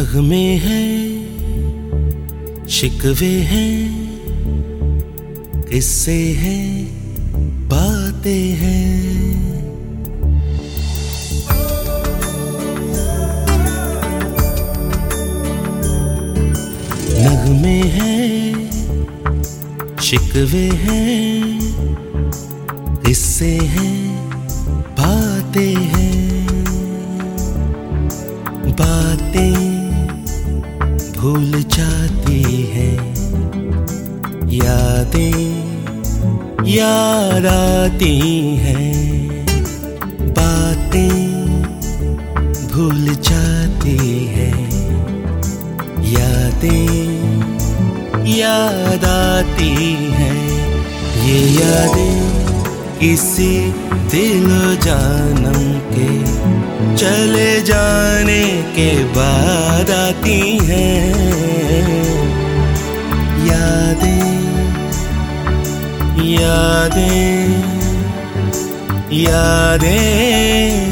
नगमे हैं, शिकवे हैं, किस्से हैं, बातें हैं। नगमे हैं, शिकवे हैं, किस्से हैं, बातें हैं। बातें भूल जाती हैं, यादें याद आती हैं। बातें भूल जाती हैं, यादें याद आती हैं। ये यादें किसी दिलो जानम के चले जाने के बाद आती हैं। यादें यादें यादें।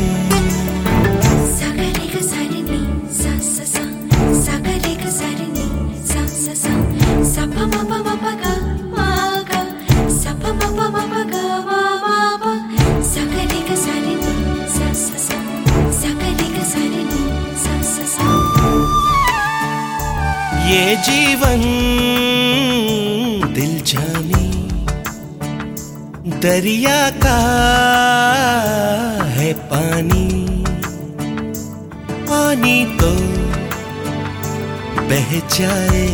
ये जीवन दिल जानी दरिया का है पानी। पानी तो बह जाए,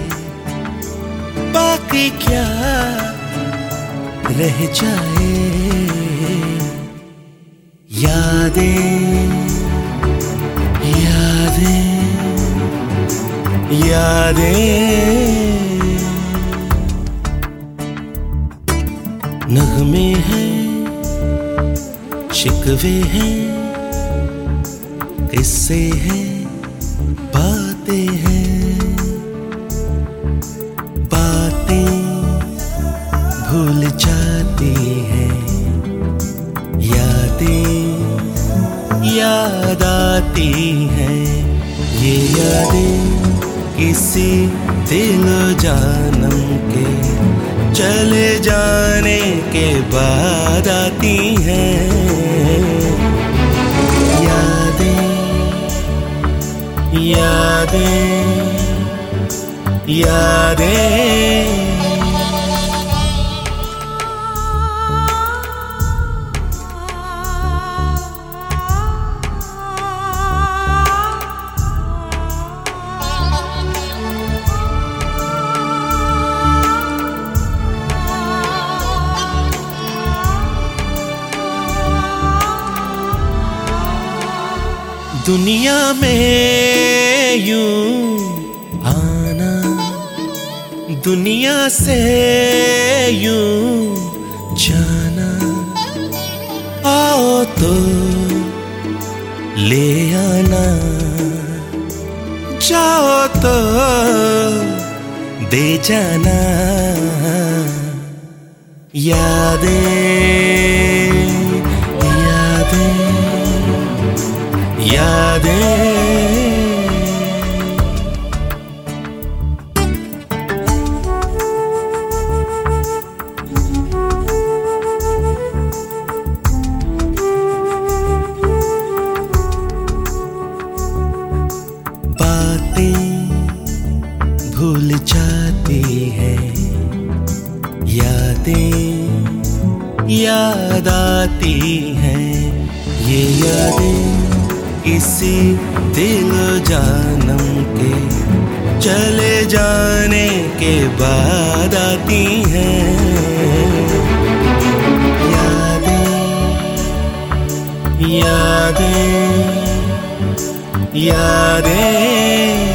बाकी क्या रह जाए। यादें यादें यादें। नगमे हैं, शिकवे हैं, किस्से हैं, बातें हैं। बातें भूल जाती हैं, यादें याद आती हैं। ये यादें किसी दिलो जानम के चले जाने के बाद आती हैं। यादें यादें यादें। दुनिया में यूं आना, दुनिया से यूं जाना। आओ तो ले आना, जाओ तो दे जाना। यादें यादें। बातें भूल जाती हैं, यादें याद आती हैं। ये यादें किसी दिलो जानम के चले जाने के बाद आती हैं। यादें यादें यादें।